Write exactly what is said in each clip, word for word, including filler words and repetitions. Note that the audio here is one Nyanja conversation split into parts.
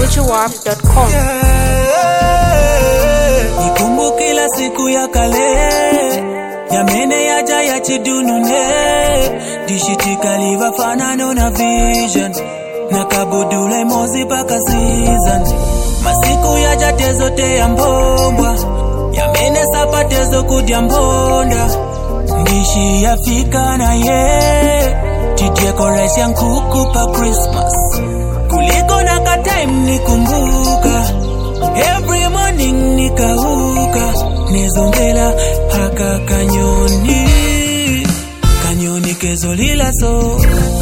gucci warp dot com. Nikumbuke la siku ya kale, yamene yaja ya chidunune, dishitika liva fanano na vision, nakabudule mozi paka season. Masiku yaja tezo te ya mbombwa, yamene sapatezo kudia mbonda, ndishi ya fika na ye, titie koresi ya nkuku pa Christmas. Kuliko na ka time nikumbuka, every morning nikauka, nezongela haka kanyoni, kanyoni kezolila so.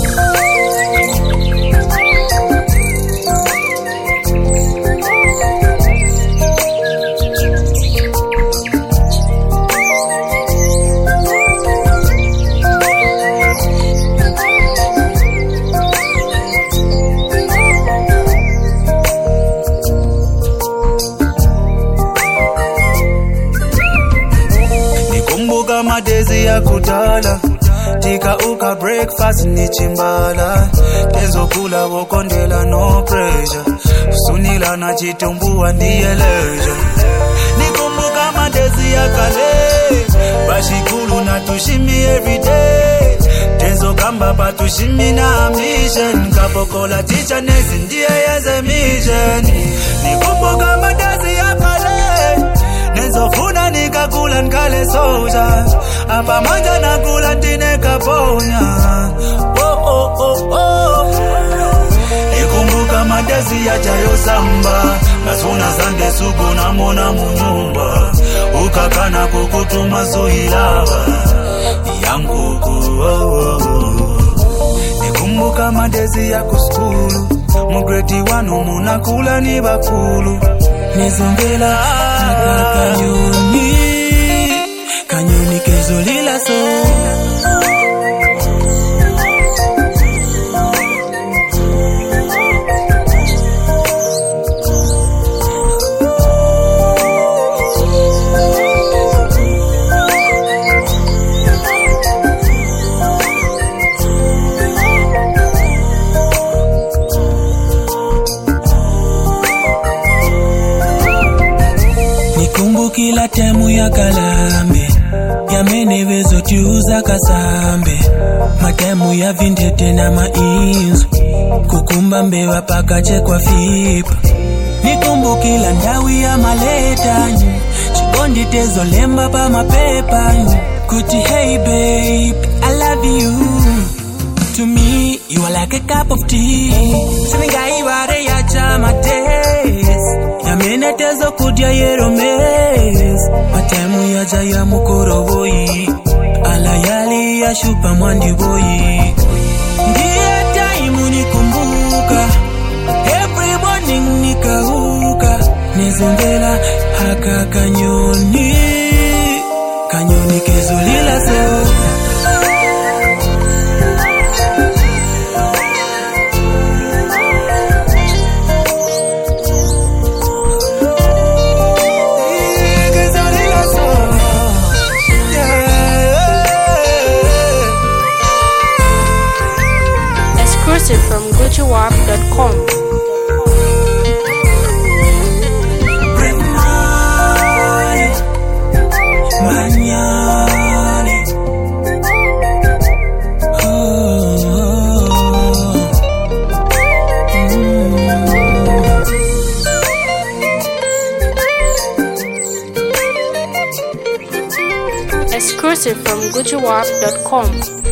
Madezi ya kutala, tika uka breakfast ni chimbala, tezo kula wokondela no pressure, sunila na chitumbua ndiye leisure. Nikumbuka madezi ya kale, bashikulu na tushimi everyday, tezo kamba patushimi na mission, kapokola teacher nezi ndiye yeze mission. Nikumbuka madezi ya kale, nezo funa nikakula nkale soja, apa manja nakula ntine kaponya. Oh oh oh oh. Nikumbuka madezi ya jayo samba, nasuna zande sugu na mona munyumba, ukakana kukutuma zuhilava yanguku. Oh oh oh. Nikumbuka madezi ya kuskulu, mugreti wanu munakula ni bakulu, nizongela haka kanyoni, kanyoni kezolila so. Kila temu ya kalambe, yamene vezo tiuza kasambe, matemu ya vindete na mainzu, kukumba mbewa paka chekwa fipa. Nikumbukila ndawi ya maletani, chikondi tezo lemba pa mapepani, kuti hey babe, I love you. To me, you are like a cup of tea, sininga iware ya chama taste, yamene tezo kudia yero mes, matemu ya jaya mukoro boyi, alayali ya shupa mwandi boyi. Ndiye time nikumbuka, every morning nikauka, nezongela haka kanyoni, kanyoni kezolila so. From gucci warp dot com. Exclusive from gucci warp dot com.